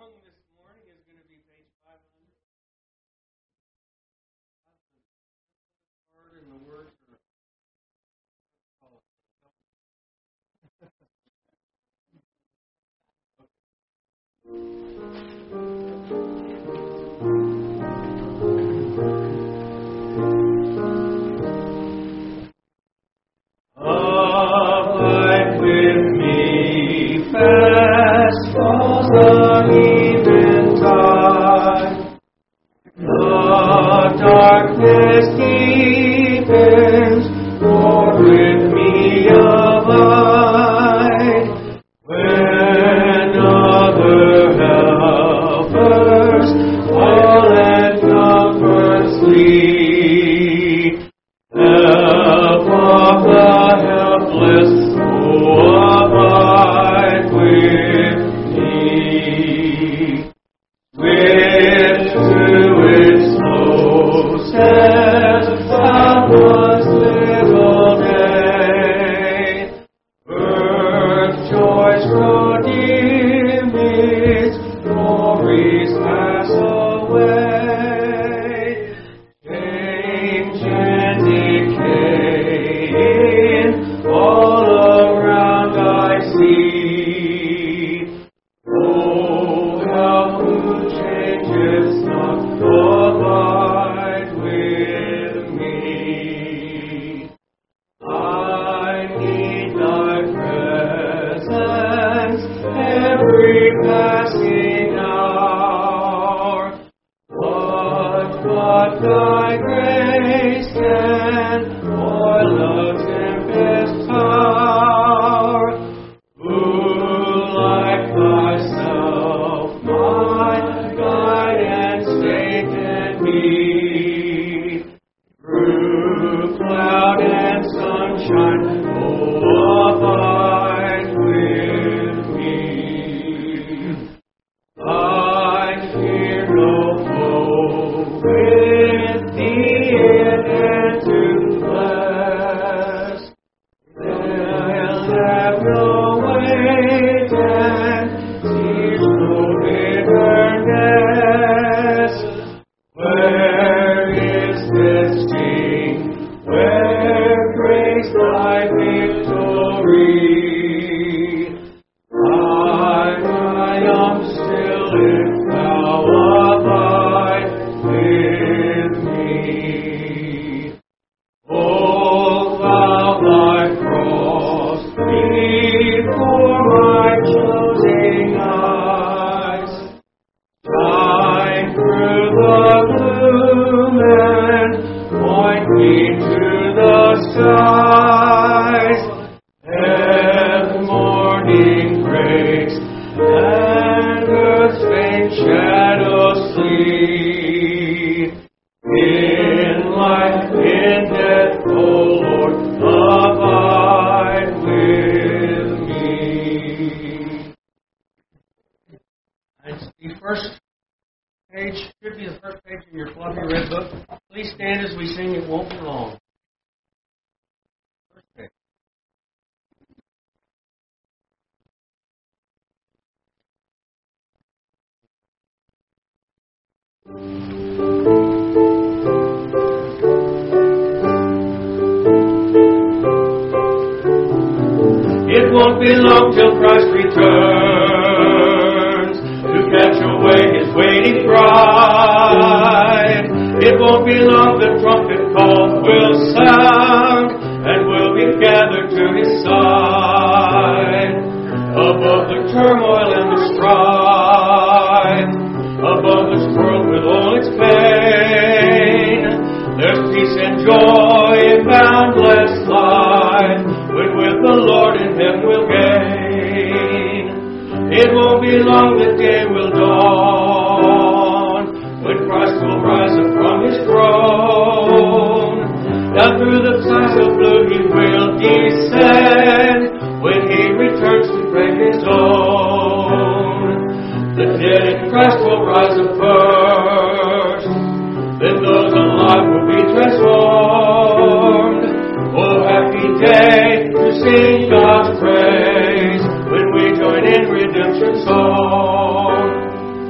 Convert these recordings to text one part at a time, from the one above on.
song this morning is going to be page 500. And the words are abide with me, fast falls the eventide. The darkness deepens, Lord, with me abide. When other helpers all and comfort sleep, help of the helpless, oh, abide with me. Swift to its slow steps, one's little day. Earth joys grow dim, its glories pass away. Change and decay all around I see. Oh, help who changes not, abide with me. I need thy presence every passing hour. But thy grace can foil the tempest tower. Who like thyself my guide and stay can be? Through cloud and sunshine, oh, abide with me. I fear no foe with thee in and to bless. They'll have no weight and tears no bitterness. Where is this sting? Where praise thy victory? I am still if thou abide with me. Hold thou thy cross before my closing eyes. Shine through the gloom and point me to the skies. As morning breaks and earth's faint shadows sleep, in life, in death, O Lord, abide with me. It's the first page, should be the first page in your fluffy red book. Please stand as we sing It Won't Be Long. First page. It won't be long till Christ returns to catch away His waiting bride. It won't be long, the trumpet call will sound, and we'll be gathered to His side. Above the turmoil and the strife, above this world with all its pain, there's peace and joy in boundless life, when with the Lord in heaven we'll gain. It won't be long, the day will dawn, when Christ will rise up from His throne. Down through the skies of blue He will descend, when He returns to claim His own. The dead in Christ will rise up first, then those alive will be transformed. Oh, happy day to sing God's praise when we join in redemption's song.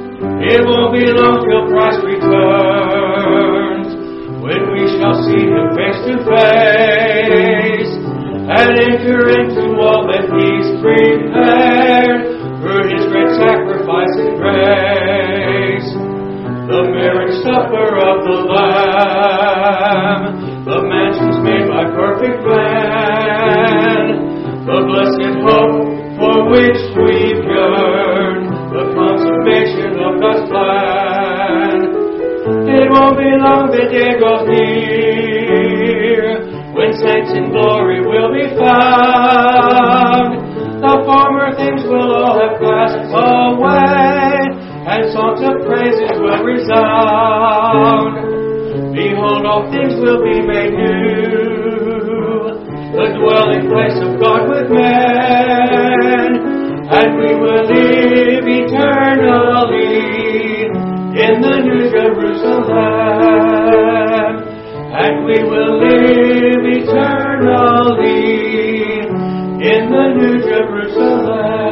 won't be long till Christ returns, when we shall see Him face to face, and enter into all that He's prepared through His great sacrifice and grace. The marriage supper of the Lamb, the mansions made by perfect man, the blessed hope for which we yearn, the consummation of God's plan. It won't be long, the day grows near, when saints in glory will be found. The former things will all have passed away, and songs of praises will resound. Behold, all things will be made new, the dwelling place of God with men, and we will live eternally in the New Jerusalem, and we will live eternally in the New Jerusalem.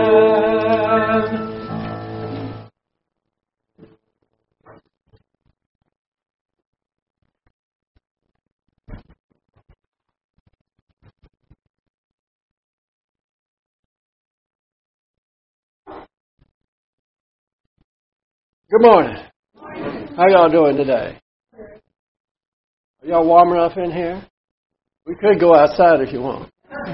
Good morning. How y'all doing today? Are y'all warm enough in here? We could go outside if you want.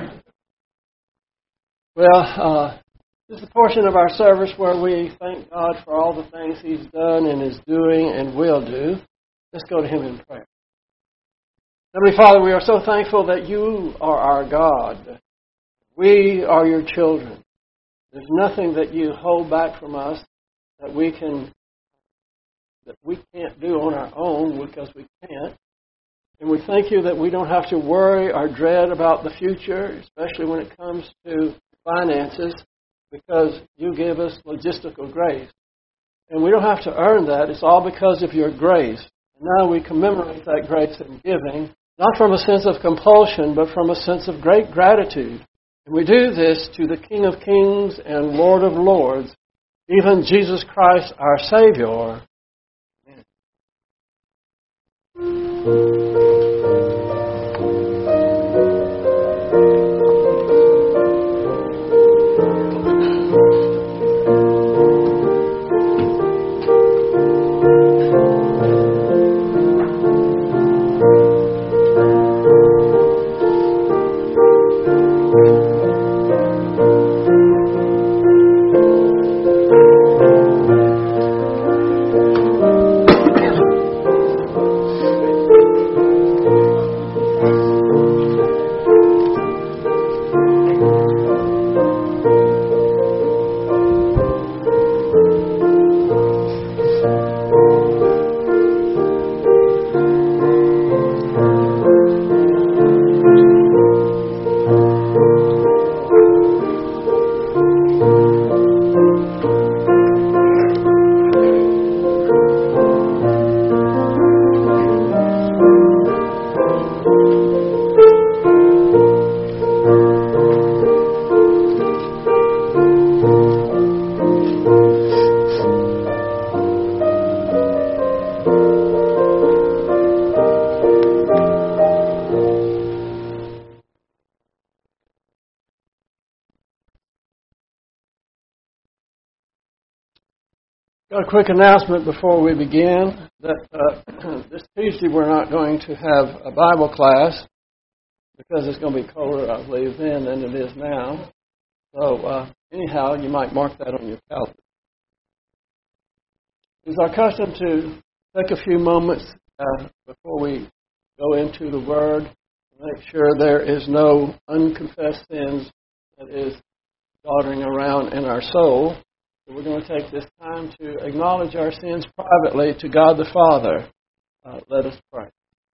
Well, this is a portion of our service where we thank God for all the things He's done and is doing and will do. Let's go to Him in prayer. Heavenly Father, we are so thankful that You are our God. We are Your children. There's nothing that You hold back from us that we can't do on our own, because we can't. And we thank You that we don't have to worry or dread about the future, especially when it comes to finances, because You give us logistical grace. And we don't have to earn that. It's all because of Your grace. And now we commemorate that grace in giving, not from a sense of compulsion, but from a sense of great gratitude. And we do this to the King of Kings and Lord of Lords, even Jesus Christ, our Savior. Got a quick announcement before we begin that this Tuesday we're not going to have a Bible class because it's going to be colder, I believe, then than it is now. So anyhow, you might mark that on your calendar. It's our custom to take a few moments before we go into the Word to make sure there is no unconfessed sins that is doddering around in our soul. So we're going to take this time to acknowledge our sins privately to God the Father. Let us pray.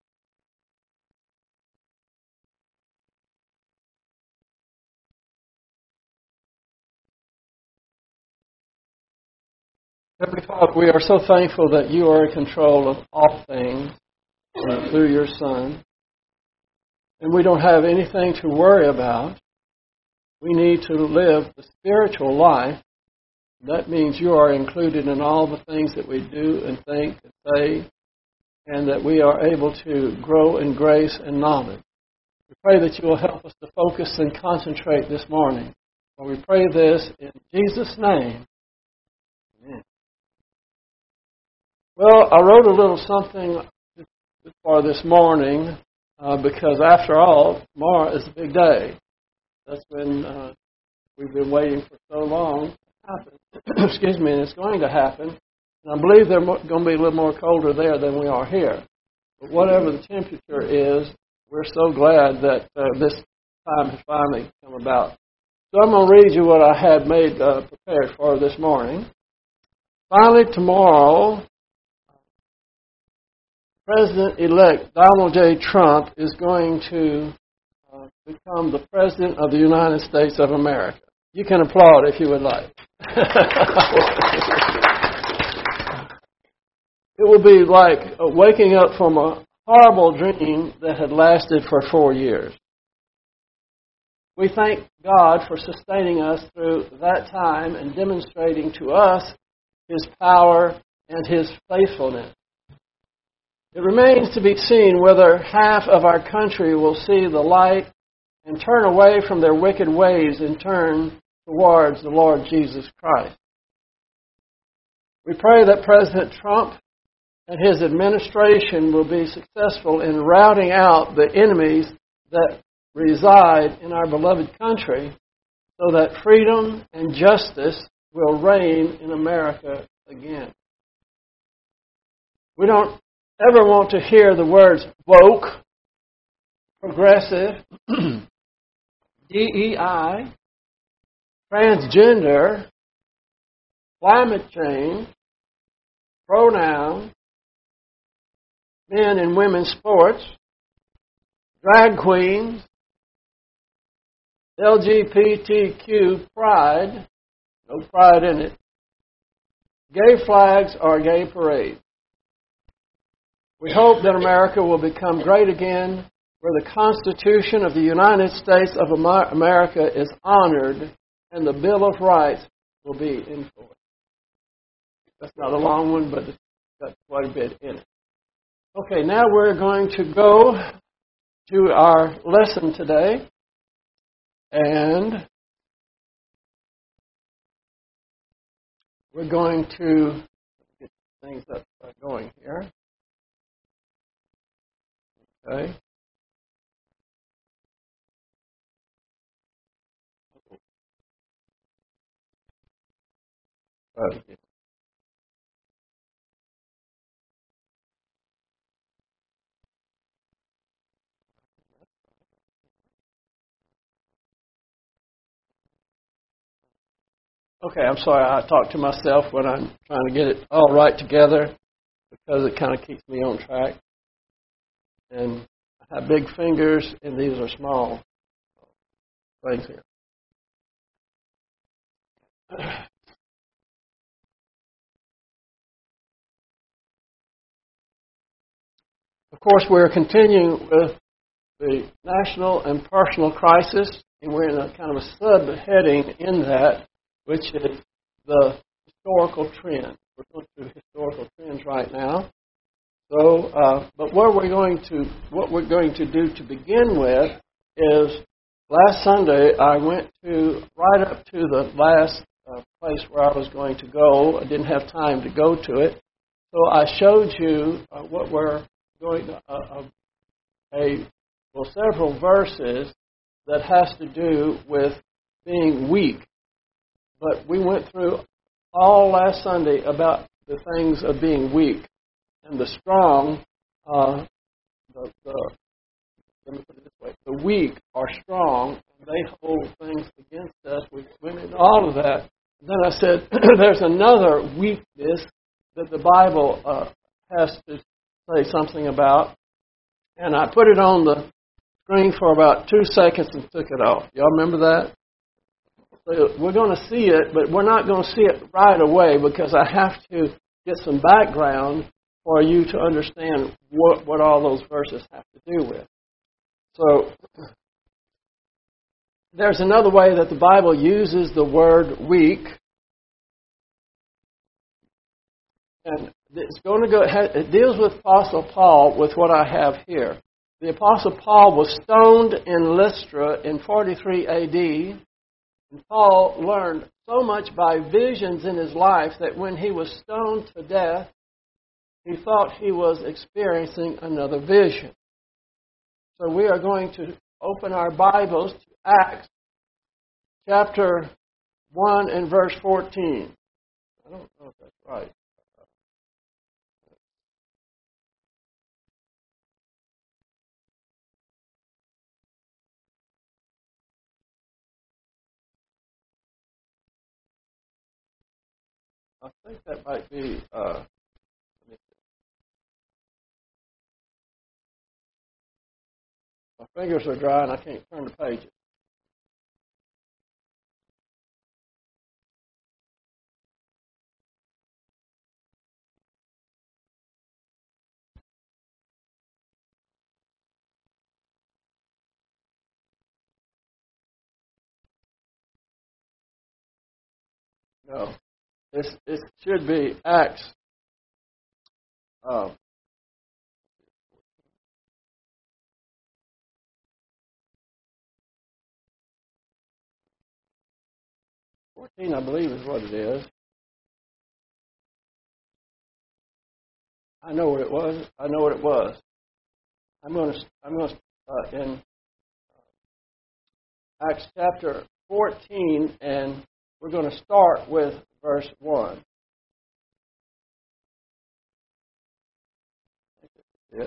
Heavenly Father, we are so thankful that You are in control of all things through Your Son. And we don't have anything to worry about. We need to live the spiritual life That means you are included in all the things that we do and think and say, and that we are able to grow in grace and knowledge. We pray that you will help us to focus and concentrate this morning. And we pray this in Jesus' name. Amen. Well, I wrote a little something for this morning because, after all, tomorrow is a big day. That's when we've been waiting for so long to happen. Excuse me, and it's going to happen. And I believe they're going to be a little more colder there than we are here. But whatever the temperature is, we're so glad that this time has finally come about. So I'm going to read you what I had made prepared for this morning. Finally, tomorrow, President-elect Donald J. Trump is going to become the President of the United States of America. You can applaud if you would like. It will be like waking up from a horrible dream that had lasted for 4 years. We thank God for sustaining us through that time and demonstrating to us His power and His faithfulness. It remains to be seen whether half of our country will see the light and turn away from their wicked ways and turn towards the Lord Jesus Christ. We pray that President Trump and his administration will be successful in routing out the enemies that reside in our beloved country so that freedom and justice will reign in America again. We don't ever want to hear the words woke, progressive, DEI, transgender, climate change, pronouns, men and women's sports, drag queens, LGBTQ pride, no pride in it, gay flags or gay parades. We hope that America will become great again, where the Constitution of the United States of America is honored and the Bill of Rights will be enforced. That's not a long one, but it's got quite a bit in it. Okay, now we're going to go to our lesson today. And we're going to get things up going here. Okay. Okay, I'm sorry. I talk to myself when I'm trying to get it all right together because it kind of keeps me on track. And I have big fingers, and these are small things here. Of course, we're continuing with the national and personal crisis, and we're in a kind of a subheading in that, which is the historical trend. We're going through historical trends right now. So, but what we're going to do to begin with is, last Sunday I went to right up to the last place where I was going to go. I didn't have time to go to it, so I showed you what we're going to several verses that has to do with being weak. But we went through all last Sunday about the things of being weak. And the strong, let me put it this way, the weak are strong, and they hold things against us. We went into all of that. And then I said, there's another weakness that the Bible has to say something about. And I put it on the screen for about 2 seconds and took it off. Y'all remember that? So we're going to see it, but we're not going to see it right away because I have to get some background for you to understand what all those verses have to do with. So there's another way that the Bible uses the word weak, And it's going to go. It deals with Apostle Paul with what I have here. The Apostle Paul was stoned in Lystra in 43 A.D. And Paul learned so much by visions in his life that when he was stoned to death, he thought he was experiencing another vision. So we are going to open our Bibles to Acts chapter 1 and verse 14. I don't know if that's right. I think that might be. My fingers are dry and I can't turn the pages. No, it should be Acts. 14, I believe, is what it is. I know what it was. I'm going to in Acts chapter 14, and we're going to start with verse 1. Yeah.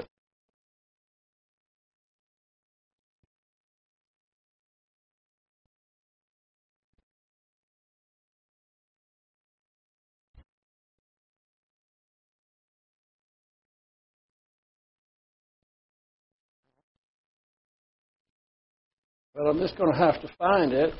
Well, I'm just going to have to find it.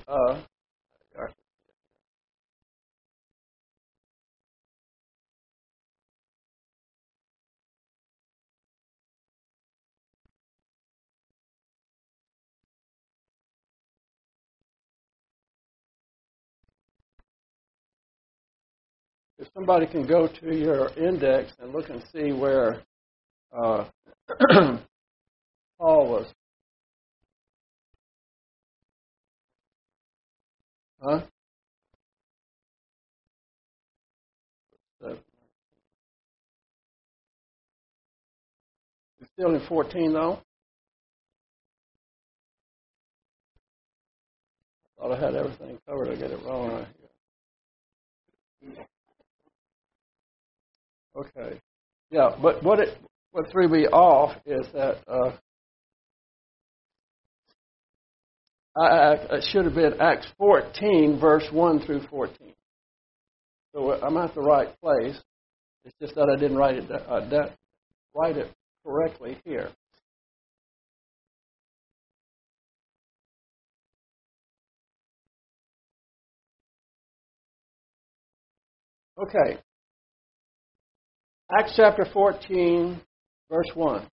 If somebody can go to your index and look and see where Paul was. Huh? You're still in 14, though? I thought I had everything covered. I get it wrong right here. Okay. Yeah, but what threw me off is that it should have been Acts 14, verse 1 through 14. So I'm at the right place. It's just that I didn't write it correctly here. Okay. Acts chapter 14, verse 1.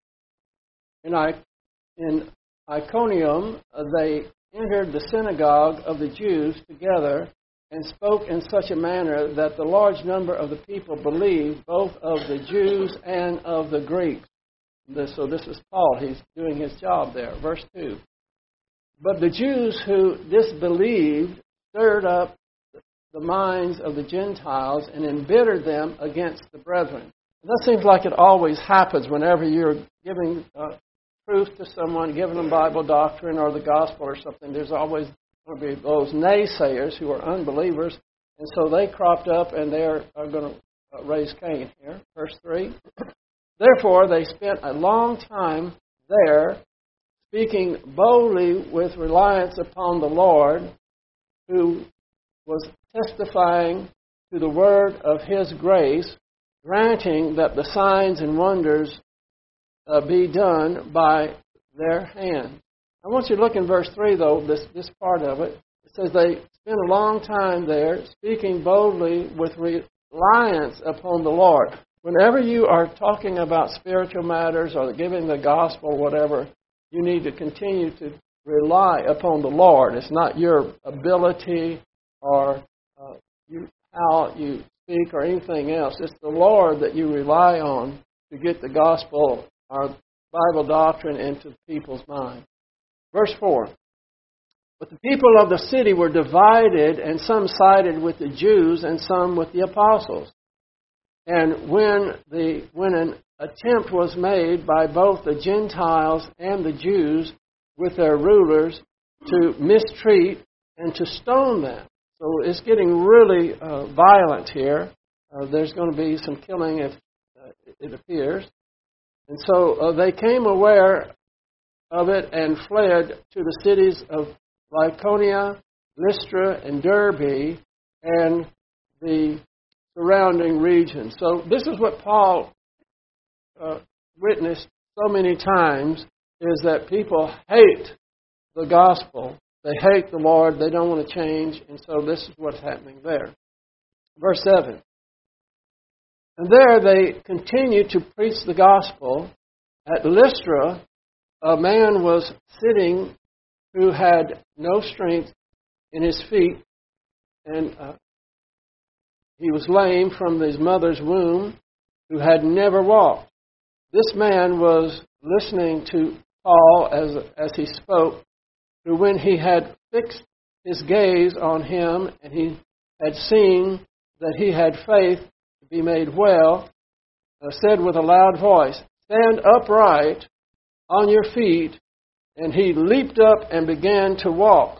In Iconium, they entered the synagogue of the Jews together and spoke in such a manner that the large number of the people believed, both of the Jews and of the Greeks. So this is Paul. He's doing his job there. Verse 2. But the Jews who disbelieved stirred up the minds of the Gentiles and embittered them against the brethren. And that seems like it always happens whenever you're giving truth to someone, giving them Bible doctrine or the gospel or something. There's always going to be those naysayers who are unbelievers, and so they cropped up and they're going to raise Cain here. Verse 3. Therefore, they spent a long time there, speaking boldly with reliance upon the Lord, who was testifying to the word of His grace, granting that the signs and wonders be done by their hand. I want you to look in verse 3, though, this part of it. It says they spent a long time there, speaking boldly with reliance upon the Lord. Whenever you are talking about spiritual matters or giving the gospel or whatever, you need to continue to rely upon the Lord. It's not your ability or how you speak or anything else. It's the Lord that you rely on to get the gospel or Bible doctrine into people's mind. Verse 4. But the people of the city were divided, and some sided with the Jews and some with the apostles. And when an attempt was made by both the Gentiles and the Jews with their rulers to mistreat and to stone them. So it's getting really violent here. There's going to be some killing, if it appears. And so they came aware of it and fled to the cities of Lycaonia, Lystra, and Derbe, and the surrounding region. So this is what Paul witnessed so many times, is that people hate the gospel. They hate the Lord. They don't want to change. And so this is what's happening there. Verse 7. And there they continued to preach the gospel. At Lystra, a man was sitting who had no strength in his feet, and he was lame from his mother's womb, who had never walked. This man was listening to Paul as he spoke, who when he had fixed his gaze on him, and he had seen that he had faith to be made well, said with a loud voice, "Stand upright on your feet." And he leaped up and began to walk.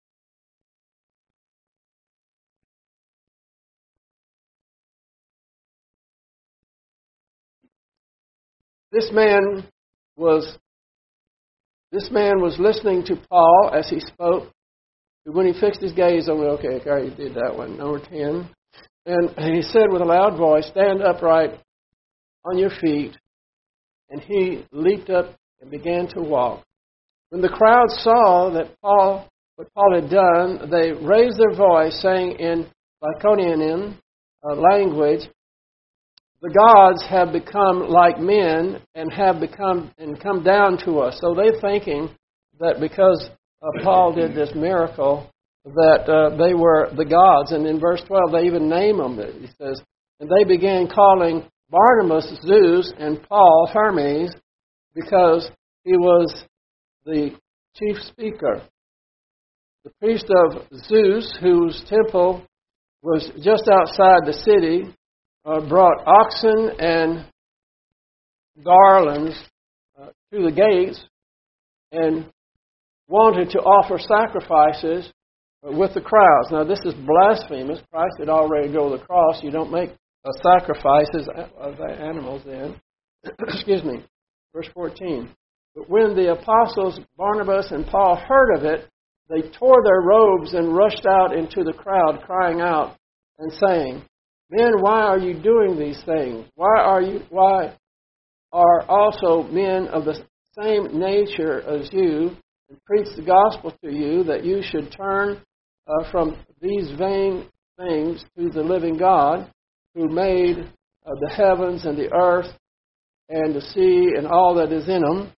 This man was listening to Paul as he spoke. When he fixed his gaze on me, okay, I already did that one, number 10. And he said with a loud voice, "Stand upright on your feet." And he leaped up and began to walk. When the crowd saw that what Paul had done, they raised their voice, saying in Lycaonian language, "The gods have become like men and have come down to us." So they're thinking that because Paul did this miracle, that they were the gods. And in verse 12, they even name them. He says, "And they began calling Barnabas Zeus and Paul Hermes, because he was the chief speaker." The priest of Zeus, whose temple was just outside the city, brought oxen and garlands to the gates and wanted to offer sacrifices with the crowds. Now, this is blasphemous. Christ had already go to the cross. You don't make sacrifices of animals then. Excuse me. Verse 14. But when the apostles Barnabas and Paul heard of it, they tore their robes and rushed out into the crowd, crying out and saying, "Men, why are you doing these things? Why are also men of the same nature as you and preach the gospel to you, that you should turn from these vain things to the living God, who made the heavens and the earth and the sea and all that is in them?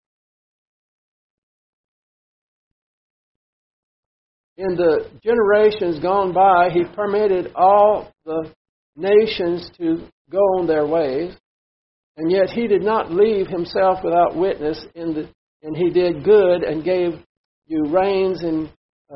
In the generations gone by, he permitted all the nations to go on their ways, and yet he did not leave himself without witness, and he did good and gave you rains and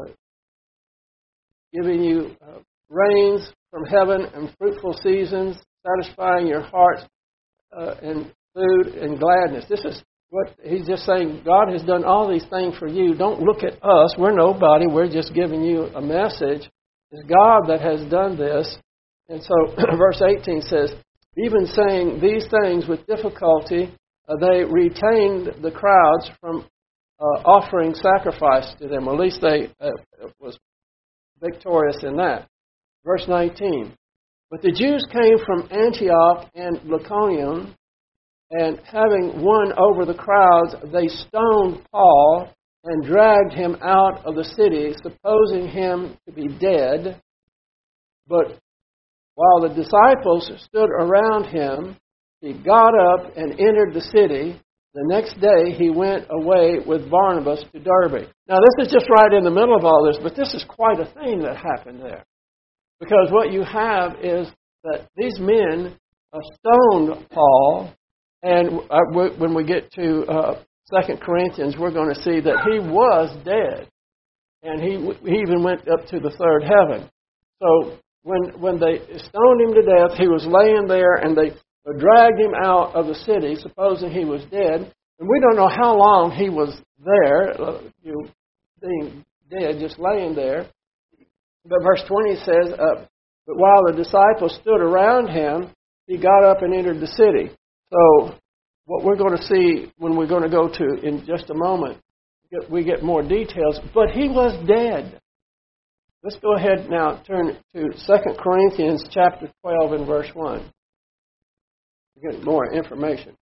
giving you rains from heaven and fruitful seasons, satisfying your hearts and food and gladness." This is what he's just saying. God has done all these things for you. Don't look at us. We're nobody. We're just giving you a message. It's God that has done this. And so verse 18 says, "Even saying these things with difficulty, they retained the crowds from offering sacrifice to them." At least they was victorious in that. Verse 19. "But the Jews came from Antioch and Lycaonia, and having won over the crowds, they stoned Paul and dragged him out of the city, supposing him to be dead. But while the disciples stood around him, he got up and entered the city. The next day he went away with Barnabas to Derbe." Now this is just right in the middle of all this, but this is quite a thing that happened there. Because what you have is that these men stoned Paul, and when we get to 2 Corinthians, we're going to see that he was dead, and he even went up to the third heaven. So when they stoned him to death, he was laying there, and they dragged him out of the city, supposing he was dead. And we don't know how long he was there, being dead, just laying there. But verse 20 says, but while the disciples stood around him, he got up and entered the city. So what we're going to see when we're going to go to in just a moment, we get more details. But he was dead. Let's go ahead now, turn to 2 Corinthians chapter 12 and verse 1. We get more information.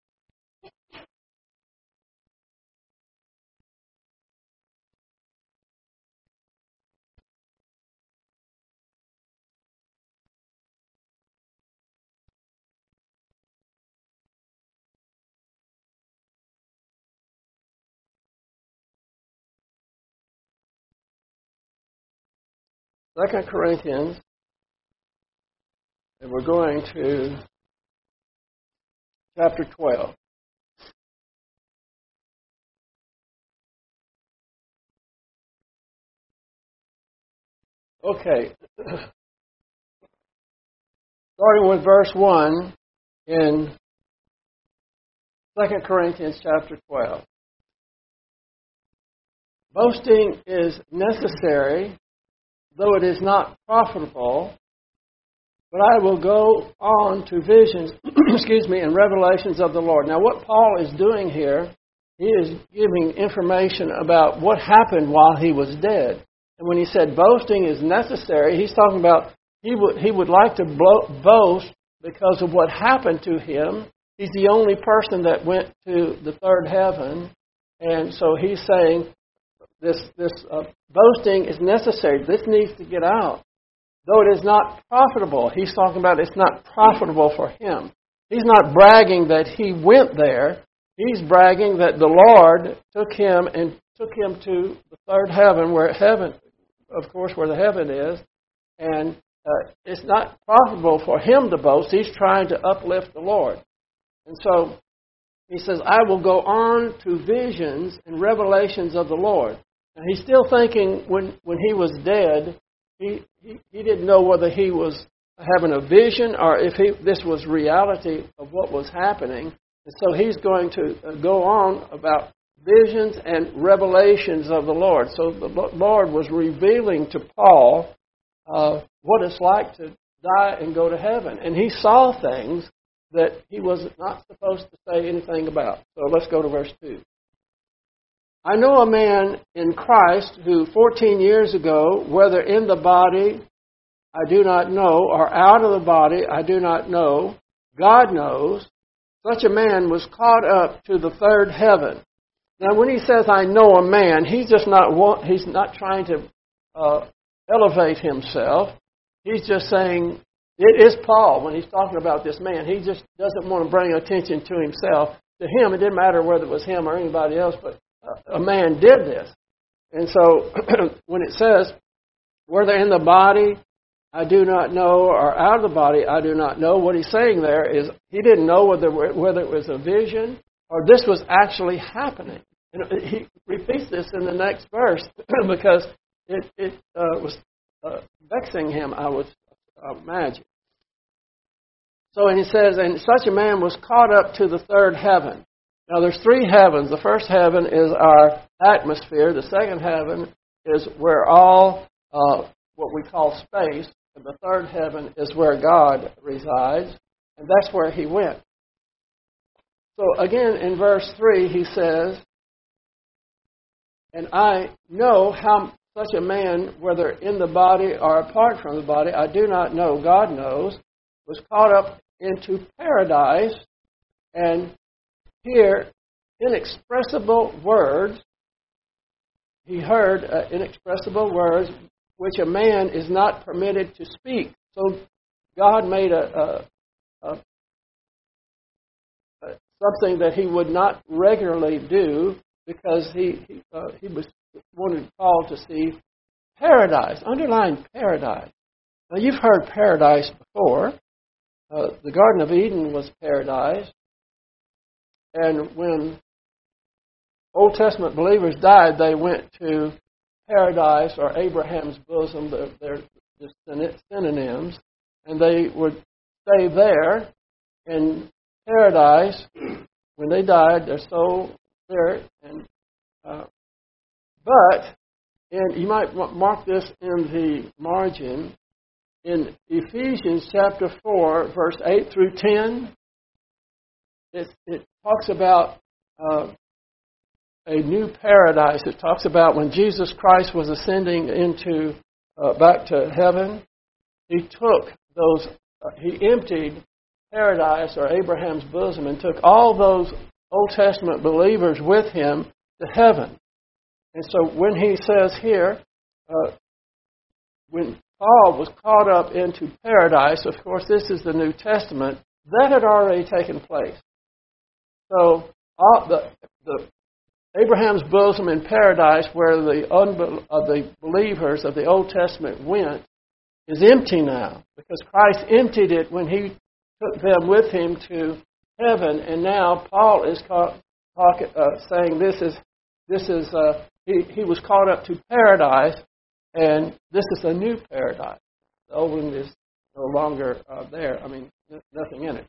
2 Corinthians, and we're going to chapter 12. Okay. Starting with verse 1 in 2 Corinthians chapter 12. Boasting is necessary, though it is not profitable, but I will go on to visions, and revelations of the Lord. Now, what Paul is doing here, he is giving information about what happened while he was dead. And when he said boasting is necessary, he's talking about he would like to boast because of what happened to him. He's the only person that went to the third heaven, and so he's saying, This boasting is necessary. This needs to get out. Though it is not profitable, he's talking about it's not profitable for him. He's not bragging that he went there. He's bragging that the Lord took him to the third heaven, where the heaven is. And it's not profitable for him to boast. He's trying to uplift the Lord. And so he says, I will go on to visions and revelations of the Lord. And he's still thinking when he was dead, he didn't know whether he was having a vision or if this was reality of what was happening. And so he's going to go on about visions and revelations of the Lord. So the Lord was revealing to Paul what it's like to die and go to heaven. And he saw things that he was not supposed to say anything about. So let's go to verse 2. I know a man in Christ who 14 years ago, whether in the body, I do not know, or out of the body, I do not know, God knows, such a man was caught up to the third heaven. Now, when he says, I know a man, he's not trying to elevate himself. He's just saying, it is Paul when he's talking about this man. He just doesn't want to bring attention to himself. To him, it didn't matter whether it was him or anybody else, but a man did this. And so when it says, whether in the body, I do not know, or out of the body, I do not know, what he's saying there is he didn't know whether it was a vision or this was actually happening. And he repeats this in the next verse because it was vexing him, I would imagine. So, and he says, and such a man was caught up to the third heaven. Now, there's three heavens. The first heaven is our atmosphere. The second heaven is where all what we call space. And the third heaven is where God resides. And that's where he went. So, again, in verse 3, he says, and I know how such a man, whether in the body or apart from the body, I do not know, God knows, was caught up into paradise, and here, inexpressible words, he heard inexpressible words which a man is not permitted to speak. So God made something that he would not regularly do because he was wanted Paul to see paradise. Underline paradise. Now, you've heard paradise before. The Garden of Eden was paradise. And when Old Testament believers died, they went to paradise or Abraham's bosom. They're just synonyms. And they would stay there in paradise. When they died, their soul there. But you might mark this in the margin, in Ephesians chapter 4, verse 8 through 10, it talks about a new paradise. It talks about when Jesus Christ was ascending into back to heaven, he took those, he emptied paradise or Abraham's bosom and took all those Old Testament believers with him to heaven. And so when he says here, when Paul was caught up into paradise, of course this is the New Testament, that had already taken place. So the Abraham's bosom in paradise, where the believers of the Old Testament went, is empty now, because Christ emptied it when he took them with him to heaven, and now Paul is saying he was caught up to paradise, and this is a new paradise. The old one is no longer there. I mean, nothing in it.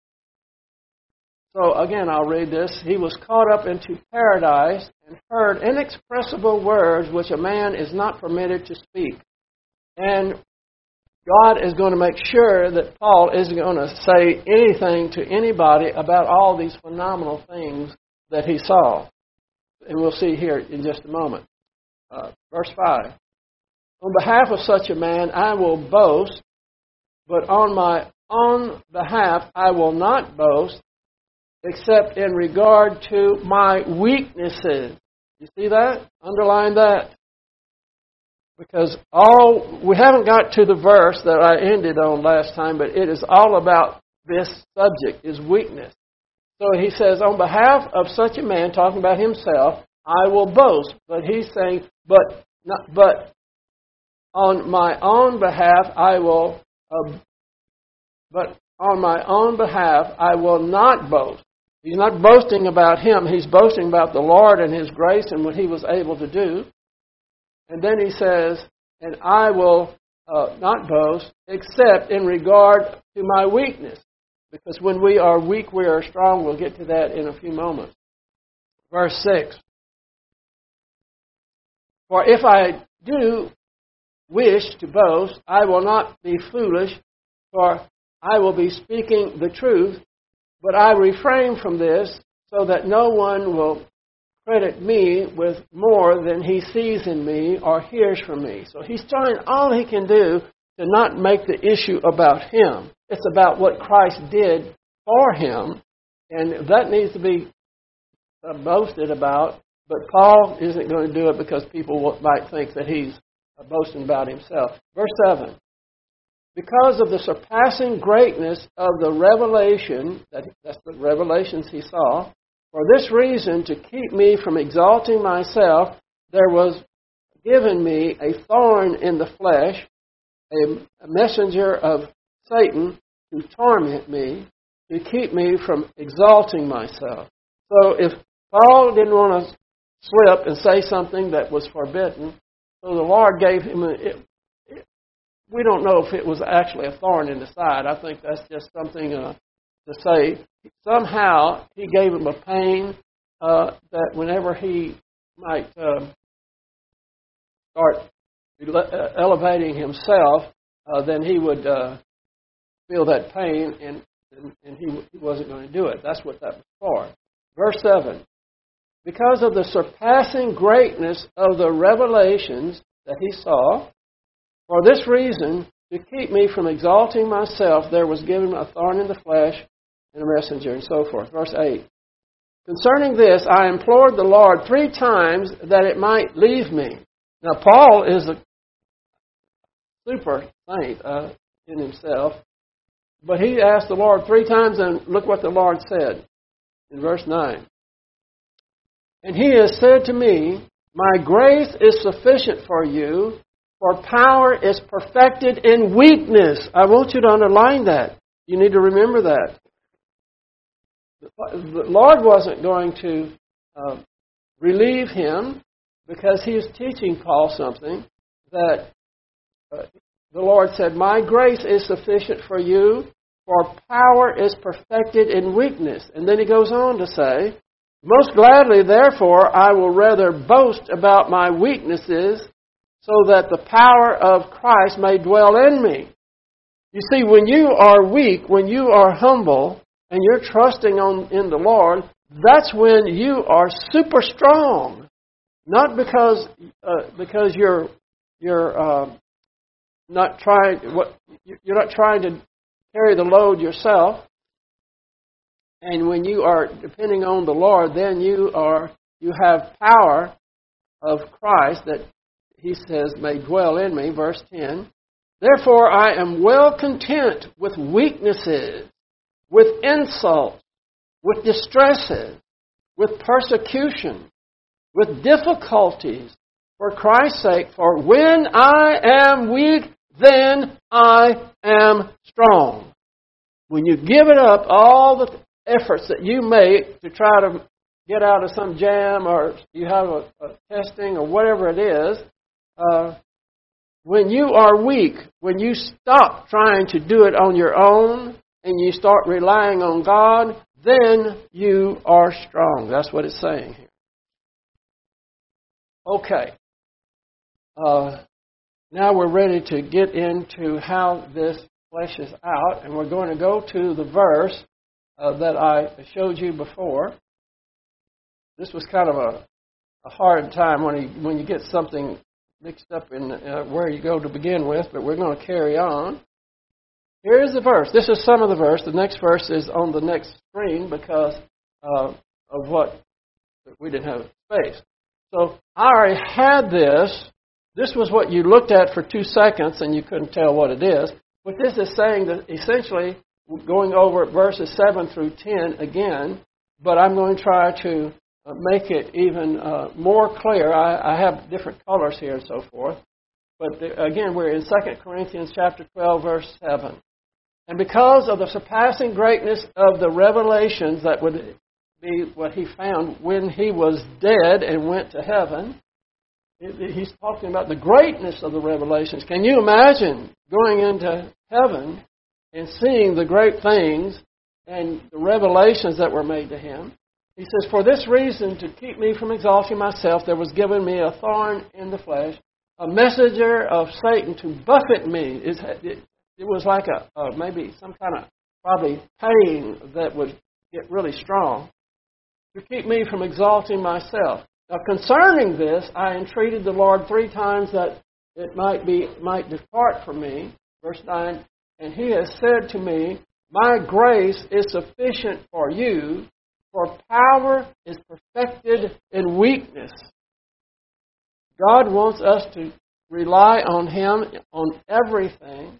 So again, I'll read this. He was caught up into paradise and heard inexpressible words which a man is not permitted to speak. And God is going to make sure that Paul isn't going to say anything to anybody about all these phenomenal things that he saw. And we'll see here in just a moment. Verse 5. On behalf of such a man I will boast, but on my own behalf I will not boast, except in regard to my weaknesses. You see that? Underline that. Because we haven't got to the verse that I ended on last time, but it is all about this subject, is weakness. So he says, on behalf of such a man, talking about himself, I will boast. But he's saying, but on my own behalf I will, not boast. He's not boasting about him. He's boasting about the Lord and His grace and what He was able to do. And then he says, and I will not boast except in regard to my weakness. Because when we are weak, we are strong. We'll get to that in a few moments. Verse 6. For if I do wish to boast, I will not be foolish, for I will be speaking the truth. But I refrain from this, so that no one will credit me with more than he sees in me or hears from me. So he's trying all he can do to not make the issue about him. It's about what Christ did for him, and that needs to be boasted about. But Paul isn't going to do it because people might think that he's boasting about himself. Verse 7. Because of the surpassing greatness of the revelation, that's the revelations he saw, for this reason, to keep me from exalting myself, there was given me a thorn in the flesh, a messenger of Satan to torment me, to keep me from exalting myself. So if Paul didn't want to slip and say something that was forbidden, so the Lord gave him we don't know if it was actually a thorn in the side. I think that's just something to say. Somehow he gave him a pain that whenever he might start elevating himself, then he would feel that pain, and he wasn't going to do it. That's what that was for. Verse 7. Because of the surpassing greatness of the revelations that he saw, for this reason, to keep me from exalting myself, there was given a thorn in the flesh and a messenger, and so forth. Verse 8. Concerning this, I implored the Lord 3 times that it might leave me. Now, Paul is a super saint in himself, but he asked the Lord 3 times, and look what the Lord said in verse 9. And he has said to me, my grace is sufficient for you, For power is perfected in weakness. I want you to underline that. You need to remember that. The Lord wasn't going to relieve him because he was teaching Paul something that the Lord said, my grace is sufficient for you, for power is perfected in weakness. And then he goes on to say, most gladly, therefore, I will rather boast about my weaknesses so that the power of Christ may dwell in me. You see, when you are weak, when you are humble, and you're trusting in the Lord, that's when you are super strong. Not because you're not trying to carry the load yourself. And when you are depending on the Lord, then you have power of Christ that he says may dwell in me, verse 10. Therefore I am well content with weaknesses, with insults, with distresses, with persecution, with difficulties, for Christ's sake. For when I am weak, then I am strong. When you give it up, all the efforts that you make to try to get out of some jam, or you have a testing or whatever it is, when you are weak, when you stop trying to do it on your own and you start relying on God, then you are strong. That's what it's saying here. Okay. Now we're ready to get into how this fleshes out, and we're going to go to the verse that I showed you before. This was kind of a hard time when you get something mixed up in where you go to begin with, but we're going to carry on. Here's the verse. This is some of the verse. The next verse is on the next screen because of what we didn't have space. So I already had this. This was what you looked at for 2 seconds and you couldn't tell what it is. But this is saying that essentially going over verses 7 through 10 again, but I'm going to try to make it even more clear. I have different colors here and so forth. But again, we're in 2 Corinthians chapter 12, verse 7. And because of the surpassing greatness of the revelations, that would be what he found when he was dead and went to heaven. He's talking about the greatness of the revelations. Can you imagine going into heaven and seeing the great things and the revelations that were made to him? He says, for this reason, to keep me from exalting myself, there was given me a thorn in the flesh, a messenger of Satan to buffet me. It was like maybe some kind of probably pain that would get really strong, to keep me from exalting myself. Now concerning this, I entreated the Lord 3 times that it might depart from me. Verse 9, and he has said to me, my grace is sufficient for you, for power is perfected in weakness. God wants us to rely on him on everything.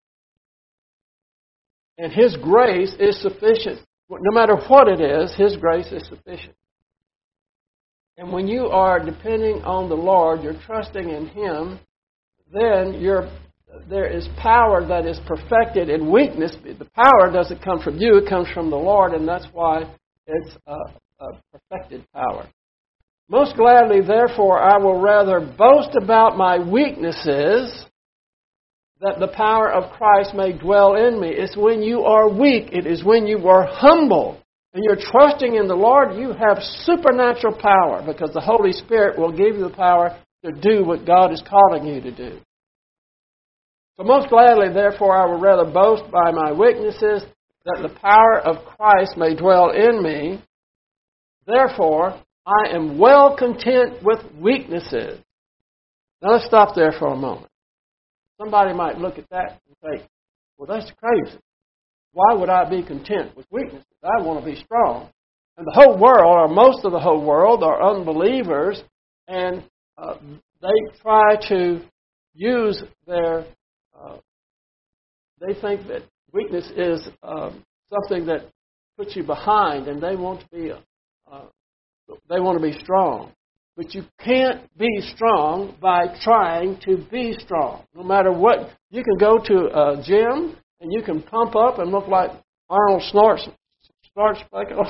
And his grace is sufficient. No matter what it is, his grace is sufficient. And when you are depending on the Lord, you're trusting in him, then there is power that is perfected in weakness. The power doesn't come from you, it comes from the Lord, and that's why it's a perfected power. Most gladly, therefore, I will rather boast about my weaknesses, that the power of Christ may dwell in me. It's when you are weak. It is when you are humble and you're trusting in the Lord, you have supernatural power because the Holy Spirit will give you the power to do what God is calling you to do. So most gladly, therefore, I will rather boast by my weaknesses, that the power of Christ may dwell in me. Therefore, I am well content with weaknesses. Now let's stop there for a moment. Somebody might look at that and say, well, that's crazy. Why would I be content with weaknesses? I want to be strong. And the whole world, or most of the whole world, are unbelievers, and they try to use their... they think that weakness is something that puts you behind, and they want to be strong. But you can't be strong by trying to be strong. No matter what, you can go to a gym and you can pump up and look like Arnold Schwarzenegger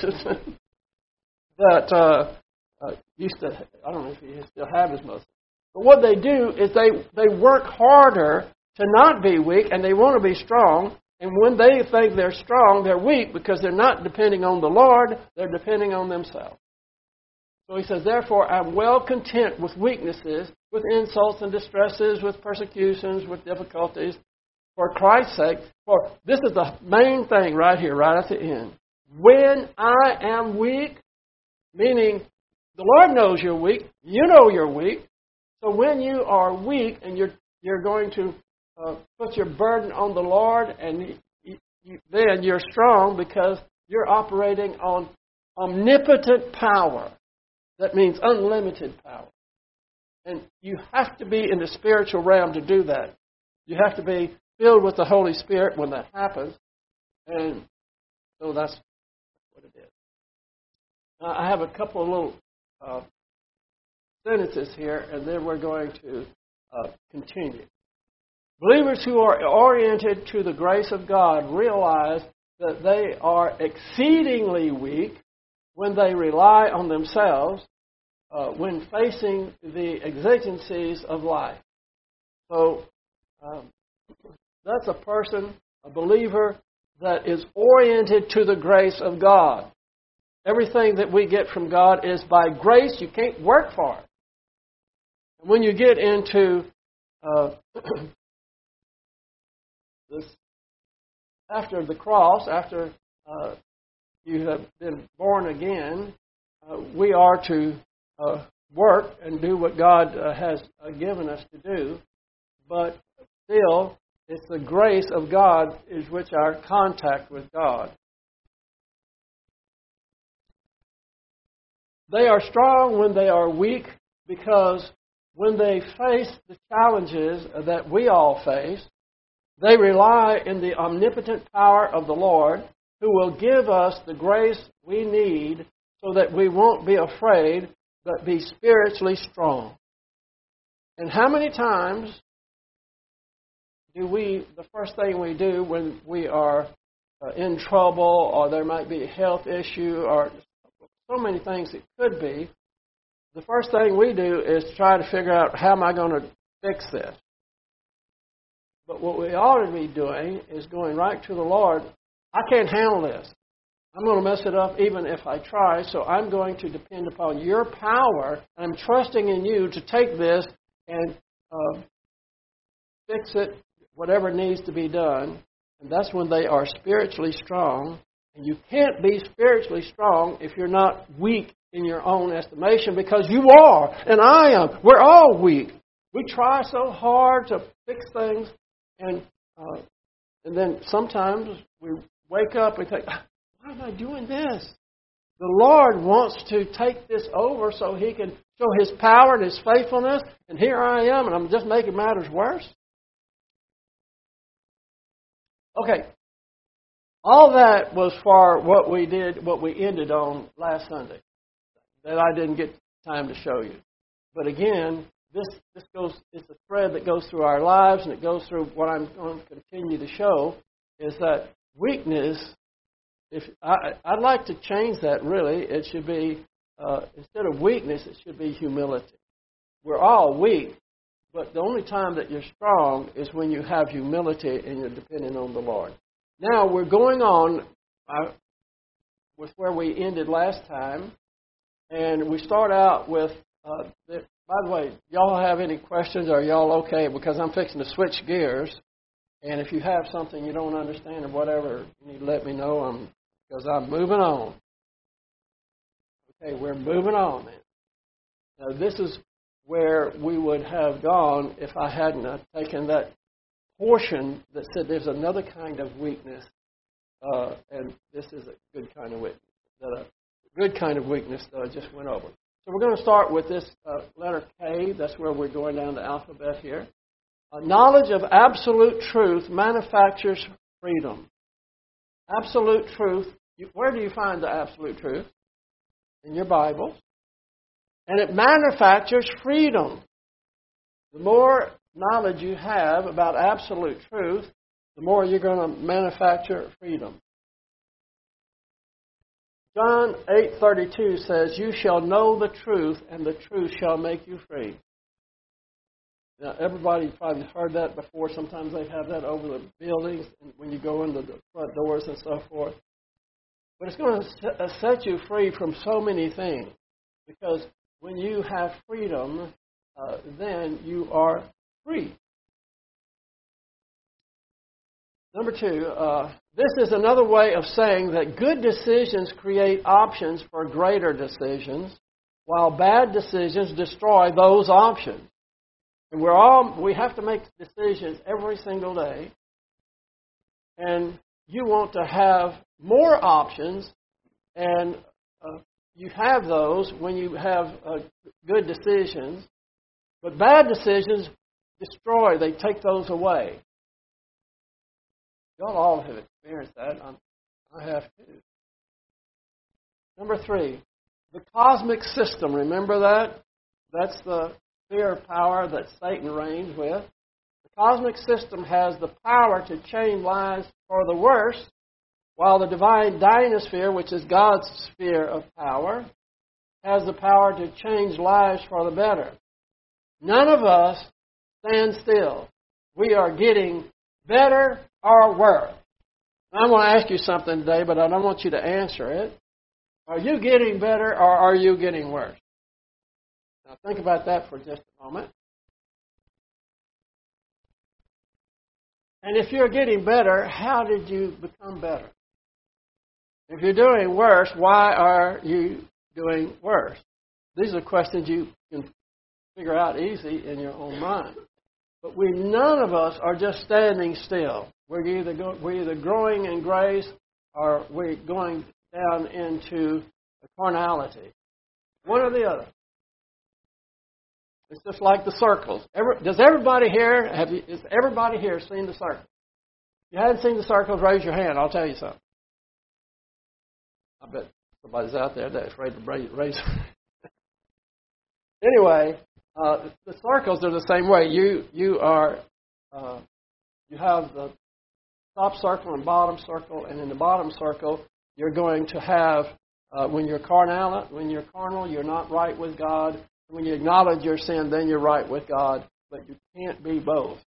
that used to, I don't know if he still have his muscles. But what they do is they work harder to not be weak, and they want to be strong. And when they think they're strong, they're weak because they're not depending on the Lord, they're depending on themselves. So he says, therefore, I'm well content with weaknesses, with insults and distresses, with persecutions, with difficulties, for Christ's sake. For this is the main thing right here, right at the end. When I am weak, meaning the Lord knows you're weak, you know you're weak. So when you are weak and you're going to put your burden on the Lord, and then you're strong because you're operating on omnipotent power. That means unlimited power. And you have to be in the spiritual realm to do that. You have to be filled with the Holy Spirit when that happens. And so that's what it is. Now, I have a couple of little sentences here, and then we're going to continue. Believers who are oriented to the grace of God realize that they are exceedingly weak when they rely on themselves when facing the exigencies of life. So that's a person, a believer, that is oriented to the grace of God. Everything that we get from God is by grace. You can't work for it. And when you get into this, after the cross, after you have been born again, we are to work and do what God has given us to do. But still, it's the grace of God is which our contact with God. They are strong when they are weak, because when they face the challenges that we all face, they rely in the omnipotent power of the Lord, who will give us the grace we need so that we won't be afraid, but be spiritually strong. And how many times do the first thing we do when we are in trouble, or there might be a health issue, or so many things it could be, the first thing we do is try to figure out, how am I going to fix this? But what we ought to be doing is going right to the Lord. I can't handle this. I'm going to mess it up even if I try, so I'm going to depend upon your power. I'm trusting in you to take this and fix it, whatever needs to be done. And that's when they are spiritually strong. And you can't be spiritually strong if you're not weak in your own estimation, because you are, and I am. We're all weak. We try so hard to fix things, and then sometimes we wake up and think, why am I doing this? The Lord wants to take this over so He can show His power and His faithfulness, and here I am, and I'm just making matters worse. Okay. All that was for what we ended on last Sunday, that I didn't get time to show you. But again, this it's a thread that goes through our lives, and it goes through what I'm going to continue to show, is that weakness, I'd like to change that really. It should be, instead of weakness, it should be humility. We're all weak, but the only time that you're strong is when you have humility and you're depending on the Lord. Now, we're going on with where we ended last time, and we start out with, by the way, y'all have any questions? Are y'all okay? Because I'm fixing to switch gears, and if you have something you don't understand or whatever, you need to let me know, because I'm moving on. Okay, we're moving on then. Now, this is where we would have gone if I hadn't taken that portion that said there's another kind of weakness, and this is a good kind of weakness. A good kind of weakness that I just went over. So we're going to start with this letter K. That's where we're going down the alphabet here. Knowledge of absolute truth manufactures freedom. Absolute truth. Where do you find the absolute truth? In your Bible. And it manufactures freedom. The more knowledge you have about absolute truth, the more you're going to manufacture freedom. John 8:32 says, "You shall know the truth, and the truth shall make you free." Now, everybody probably heard that before. Sometimes they have that over the buildings when you go into the front doors and so forth. But it's going to set you free from so many things. Because when you have freedom, then you are free. Number 2, this is another way of saying that good decisions create options for greater decisions, while bad decisions destroy those options. And we have to make decisions every single day. And you want to have more options, and you have those when you have good decisions. But bad decisions destroy, they take those away. Y'all all have experienced that. I have too. Number 3, the cosmic system. Remember that? That's the sphere of power that Satan reigns with. The cosmic system has the power to change lives for the worse, while the divine dynasphere, which is God's sphere of power, has the power to change lives for the better. None of us stand still. We are getting better or worse. I want to ask you something today, but I don't want you to answer it. Are you getting better or are you getting worse? Now think about that for just a moment. And if you're getting better, how did you become better? If you're doing worse, why are you doing worse? These are questions you can figure out easy in your own mind. But none of us are just standing still. We're either growing in grace or we're going down into carnality. One or the other. It's just like the circles. Has everybody here seen the circles? If you hadn't seen the circles, raise your hand. I'll tell you something. I bet somebody's out there that's afraid to raise. Anyway, the circles are the same way. You have the top circle and bottom circle, and in the bottom circle, you're going to have when you're carnal, you're not right with God. When you acknowledge your sin, then you're right with God. But you can't be both.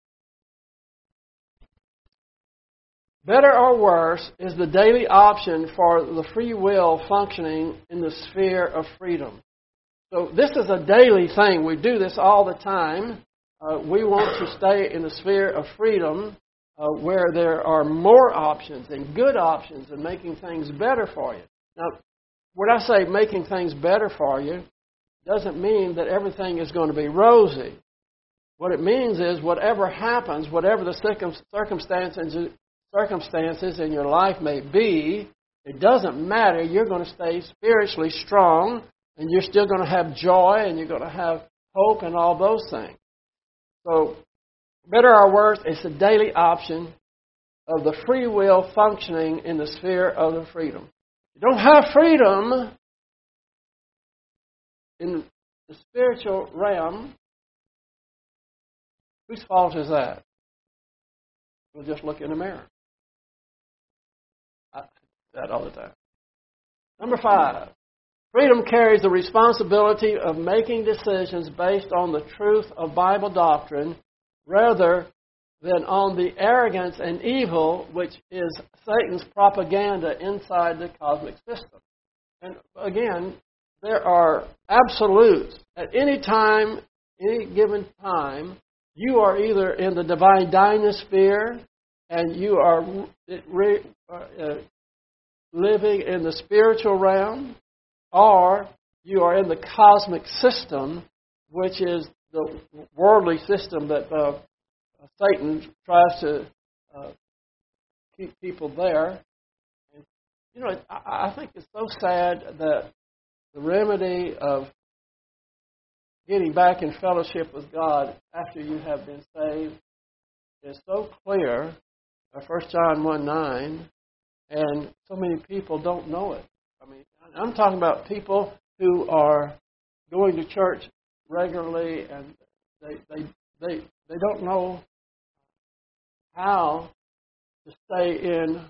Better or worse is the daily option for the free will functioning in the sphere of freedom. So this is a daily thing. We do this all the time. We want to stay in the sphere of freedom where there are more options and good options and making things better for you. Now, when I say making things better for you, doesn't mean that everything is going to be rosy. What it means is whatever happens, whatever the circumstances in your life may be, it doesn't matter. You're going to stay spiritually strong, and you're still going to have joy, and you're going to have hope and all those things. So, better or worse, it's a daily option of the free will functioning in the sphere of the freedom. You don't have freedom in the spiritual realm. Whose fault is that? We'll just look in the mirror. I do that all the time. Number 5. Freedom carries the responsibility of making decisions based on the truth of Bible doctrine rather than on the arrogance and evil which is Satan's propaganda inside the cosmic system. And again, there are absolutes. At any time, any given time, you are either in the divine dynasphere and you are living in the spiritual realm, or you are in the cosmic system, which is the worldly system that Satan tries to keep people there. And, I think it's so sad that the remedy of getting back in fellowship with God after you have been saved is so clear, 1 John 1:9, and so many people don't know it. I mean, I'm talking about people who are going to church regularly, and they don't know how to stay in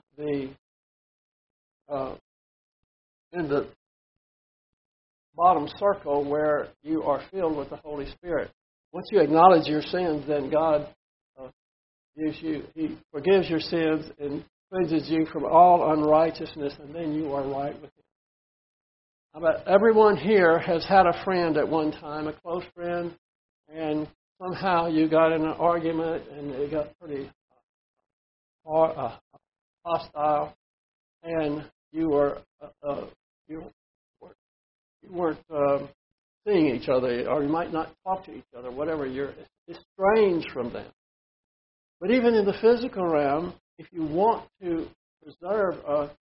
the bottom circle where you are filled with the Holy Spirit. Once you acknowledge your sins, then God He forgives your sins and cleanses you from all unrighteousness, and then you are right with Him. I bet everyone here has had a friend at one time, a close friend, and somehow you got in an argument and it got pretty hostile, and you weren't seeing each other, or you might not talk to each other, whatever. You're estranged from them. But even in the physical realm, if you want to preserve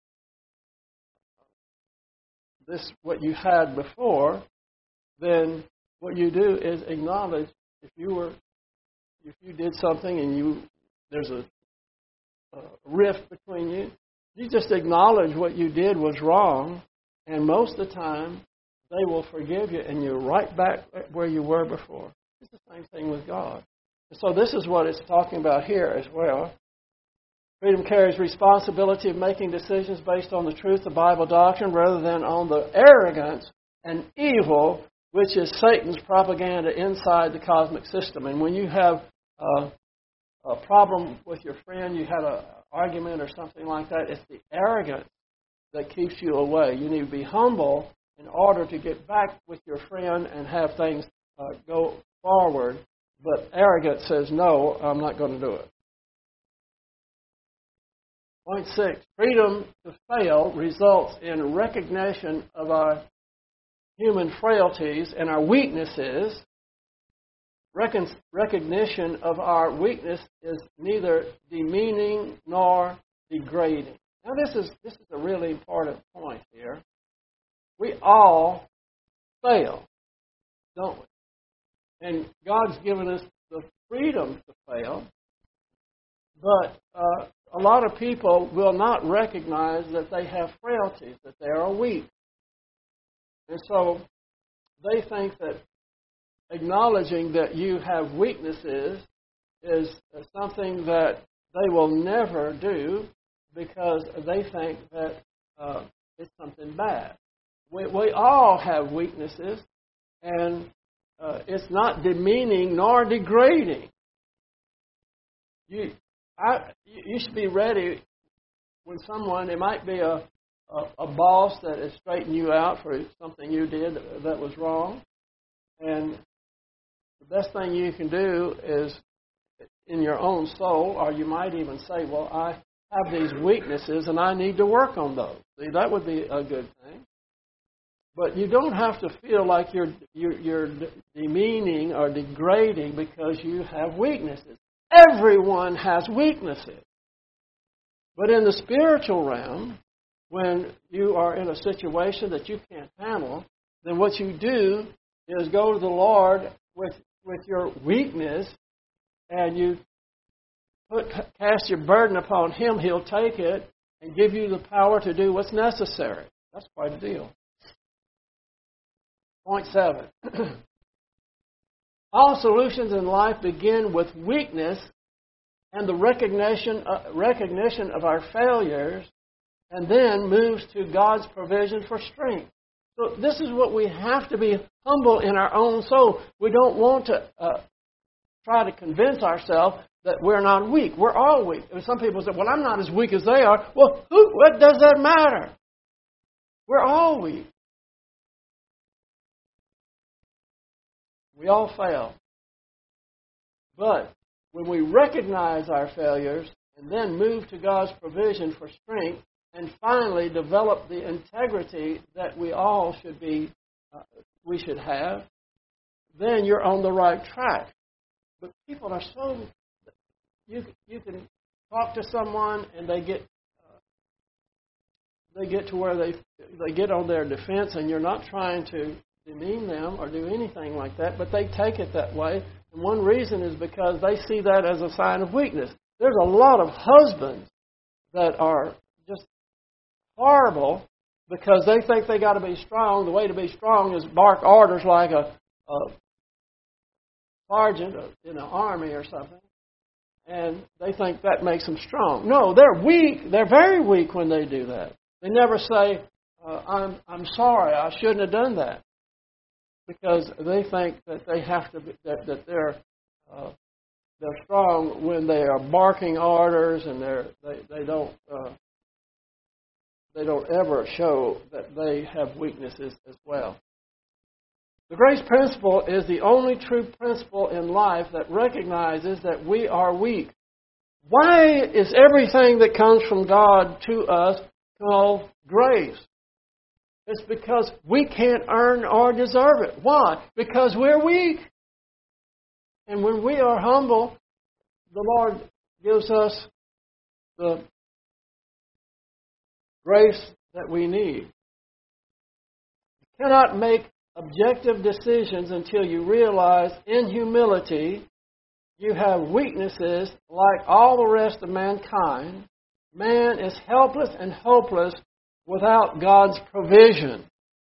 what you had before, then what you do is acknowledge if you did something and there's a rift between you, you just acknowledge what you did was wrong, and most of the time they will forgive you, and you're right back where you were before. It's the same thing with God. And so this is what it's talking about here as well. Freedom carries responsibility of making decisions based on the truth of Bible doctrine rather than on the arrogance and evil which is Satan's propaganda inside the cosmic system. And when you have a problem with your friend, you had an argument or something like that, it's the arrogance that keeps you away. You need to be humble in order to get back with your friend and have things go forward. But arrogance says, no, I'm not going to do it. Point 6, freedom to fail results in recognition of our human frailties and our weaknesses. Recognition of our weakness is neither demeaning nor degrading. Now this is a really important point here. We all fail, don't we? And God's given us the freedom to fail, but a lot of people will not recognize that they have frailties, that they are weak. And so they think that acknowledging that you have weaknesses is something that they will never do because they think that it's something bad. We all have weaknesses, and it's not demeaning nor degrading. You should be ready when someone, it might be a boss that is straightening you out for something you did that was wrong. And the best thing you can do is in your own soul, or you might even say, well, I have these weaknesses and I need to work on those. See, that would be a good thing. But you don't have to feel like you're demeaning or degrading because you have weaknesses. Everyone has weaknesses. But in the spiritual realm, when you are in a situation that you can't handle, then what you do is go to the Lord with your weakness, and you cast your burden upon Him. He'll take it and give you the power to do what's necessary. That's quite a deal. Point 7. All solutions in life begin with weakness and the recognition of our failures, and then moves to God's provision for strength. So this is what we have to be humble in our own soul. We don't want to try to convince ourselves that we're not weak. We're all weak. And some people say, well, I'm not as weak as they are. Well, what does that matter? We're all weak. We all fail. But when we recognize our failures and then move to God's provision for strength and finally develop the integrity that we all we should have, then you're on the right track. But people are so... You can talk to someone and they get to where they get on their defense, and you're not trying to demean them or do anything like that, but they take it that way. And one reason is because they see that as a sign of weakness. There's a lot of husbands that are just horrible because they think they got to be strong. The way to be strong is bark orders like a sergeant in an army or something. And they think that makes them strong. No, they're weak. They're very weak when they do that. They never say, I'm sorry, I shouldn't have done that. Because they think that they have to be, that they're strong when they are barking orders, and they don't ever show that they have weaknesses as well. The grace principle is the only true principle in life that recognizes that we are weak. Why is everything that comes from God to us called grace? It's because we can't earn or deserve it. Why? Because we're weak. And when we are humble, the Lord gives us the grace that we need. You cannot make objective decisions until you realize in humility you have weaknesses like all the rest of mankind. Man is helpless and hopeless without God's provision.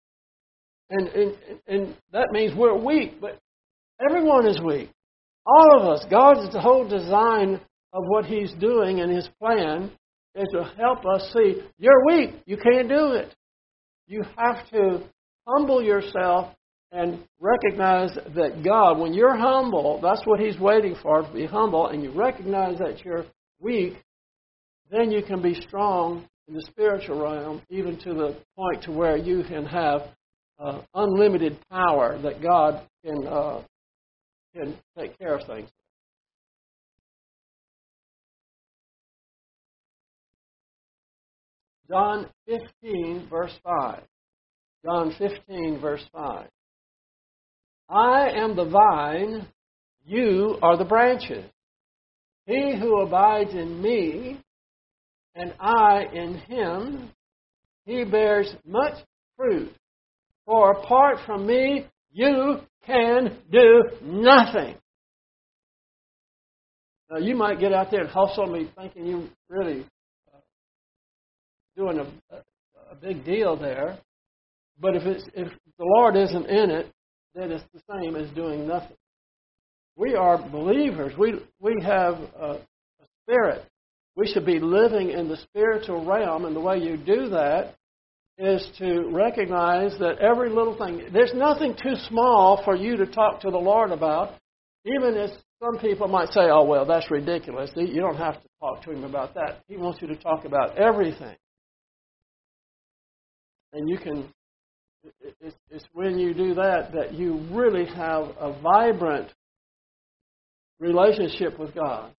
And that means we're weak, but everyone is weak. All of us. God's the whole design of what He's doing in His plan is to help us see, you're weak, you can't do it. You have to humble yourself and recognize that God, when you're humble, that's what He's waiting for, to be humble, and you recognize that you're weak, then you can be strong in the spiritual realm, even to the point to where you can have unlimited power, that God can take care of things. John 15, verse 5. John 15, verse 5. I am the vine, you are the branches. He who abides in me, and I in him, he bears much fruit. For apart from me, you can do nothing. Now, you might get out there and hustle me thinking you really doing a big deal there. But if the Lord isn't in it, then it's the same as doing nothing. We are believers. We have a spirit. We should be living in the spiritual realm, and the way you do that is to recognize that every little thing, there's nothing too small for you to talk to the Lord about, even if some people might say, oh, well, that's ridiculous. You don't have to talk to Him about that. He wants you to talk about everything. And you can, it's when you do that you really have a vibrant relationship with God.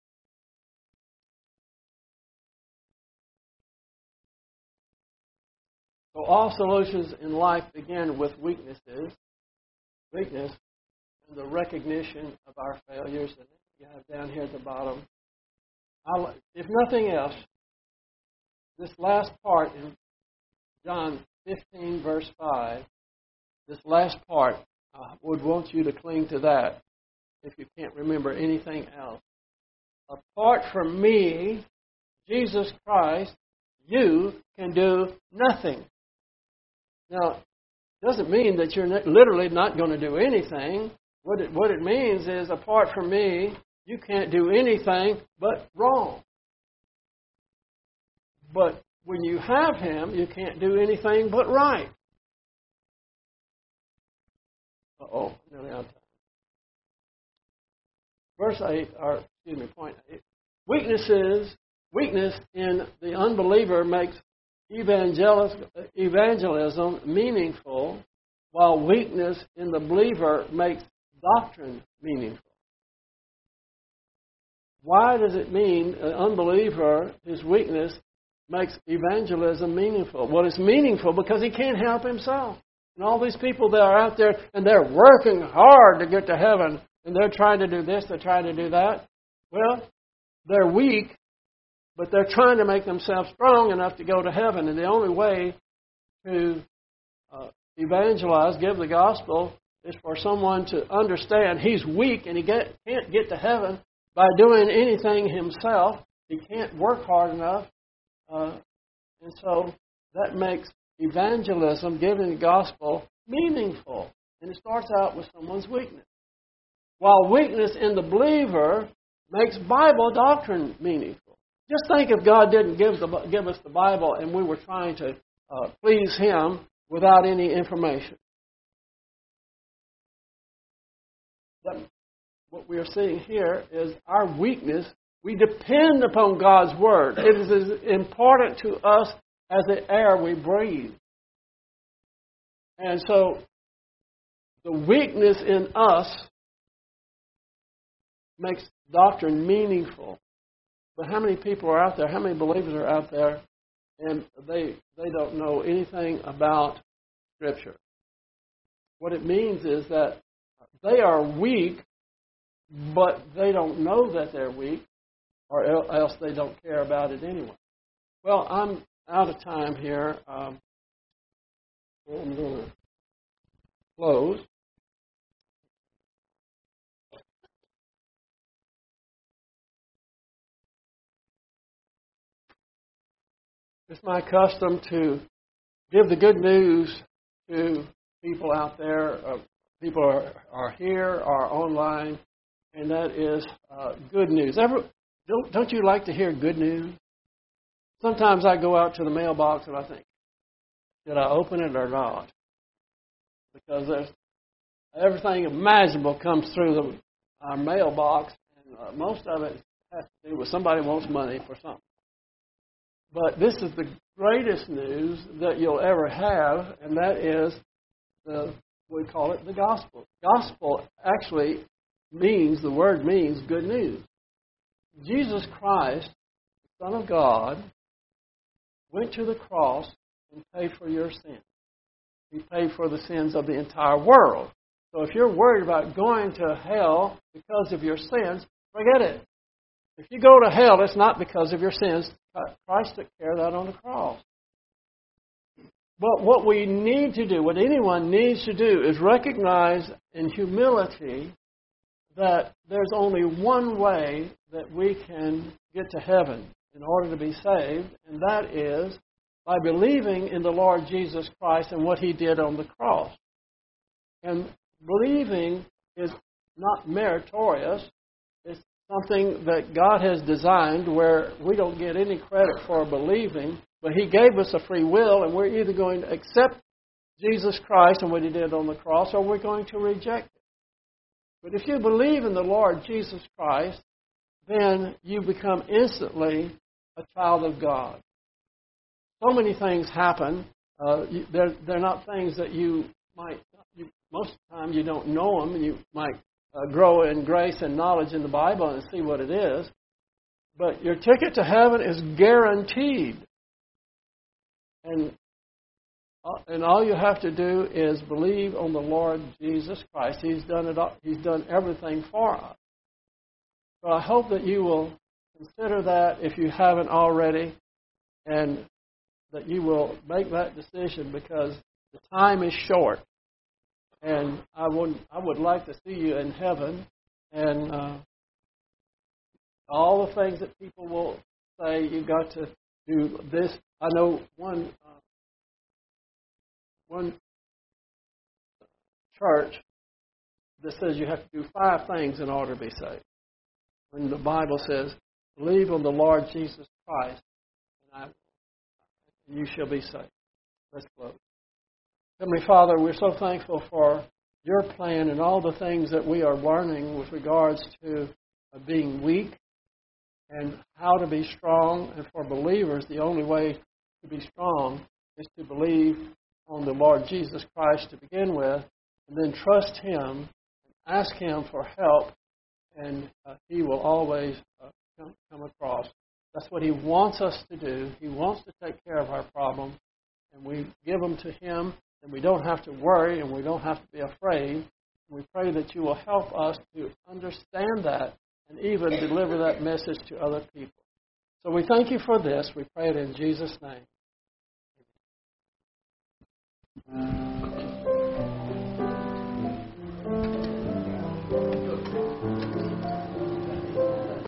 So all solutions in life begin with weakness, and the recognition of our failures. And you have down here at the bottom, if nothing else, this last part in John 15, verse 5, this last part, I would want you to cling to that if you can't remember anything else. Apart from me, Jesus Christ, you can do nothing. Now, it doesn't mean that you're literally not going to do anything. What it means is, apart from me, you can't do anything but wrong. But when you have Him, you can't do anything but right. Nearly out of time. Verse 8, point 8. Weakness in the unbeliever makes evangelism meaningful, while weakness in the believer makes doctrine meaningful. Why does it mean an unbeliever, his weakness, makes evangelism meaningful? Well, it's meaningful because he can't help himself. And all these people that are out there, and they're working hard to get to heaven, and they're trying to do this, they're trying to do that. Well, they're weak, but they're trying to make themselves strong enough to go to heaven. And the only way to evangelize, give the gospel, is for someone to understand he's weak and he can't get to heaven by doing anything himself. He can't work hard enough. And so that makes evangelism, giving the gospel, meaningful. And it starts out with someone's weakness. While weakness in the believer makes Bible doctrine meaningful. Just think if God didn't give us the Bible and we were trying to please Him without any information. What we are seeing here is our weakness. We depend upon God's Word. It is as important to us as the air we breathe. And so, the weakness in us makes doctrine meaningful. But how many people are out there, how many believers are out there, and they don't know anything about Scripture? What it means is that they are weak, but they don't know that they're weak, or else they don't care about it anyway. Well, I'm out of time here. I'm going to close. It's my custom to give the good news to people out there. People are here or online, and that is good news. Don't you like to hear good news? Sometimes I go out to the mailbox and I think, should I open it or not? Because everything imaginable comes through our mailbox, and most of it has to do with somebody wants money for something. But this is the greatest news that you'll ever have, and that is we call it the gospel. Gospel actually the word means good news. Jesus Christ, the Son of God, went to the cross and paid for your sins. He paid for the sins of the entire world. So if you're worried about going to hell because of your sins, forget it. If you go to hell, it's not because of your sins. Christ took care of that on the cross. But what we need to do, what anyone needs to do, is recognize in humility that there's only one way that we can get to heaven in order to be saved, and that is by believing in the Lord Jesus Christ and what He did on the cross. And believing is not meritorious. It's something that God has designed where we don't get any credit for believing, but He gave us a free will, and we're either going to accept Jesus Christ and what He did on the cross, or we're going to reject it. But if you believe in the Lord Jesus Christ, then you become instantly a child of God. So many things happen. They're not things that most of the time you don't know them, and you might grow in grace and knowledge in the Bible and see what it is. But your ticket to heaven is guaranteed. And all you have to do is believe on the Lord Jesus Christ. He's done it all. He's done everything for us. So I hope that you will consider that if you haven't already, and that you will make that decision, because the time is short. And I would like to see you in heaven, and all the things that people will say, you've got to do this. I know one church that says you have to do 5 things in order to be saved. When the Bible says, believe on the Lord Jesus Christ, and you shall be saved. Let's close. Heavenly Father, we're so thankful for your plan and all the things that we are learning with regards to being weak and how to be strong. And for believers, the only way to be strong is to believe on the Lord Jesus Christ to begin with, and then trust Him and ask Him for help, and He will always come across. That's what He wants us to do. He wants to take care of our problems, and we give them to Him, and we don't have to worry, and we don't have to be afraid. We pray that you will help us to understand that and even deliver that message to other people. So we thank you for this. We pray it in Jesus' name.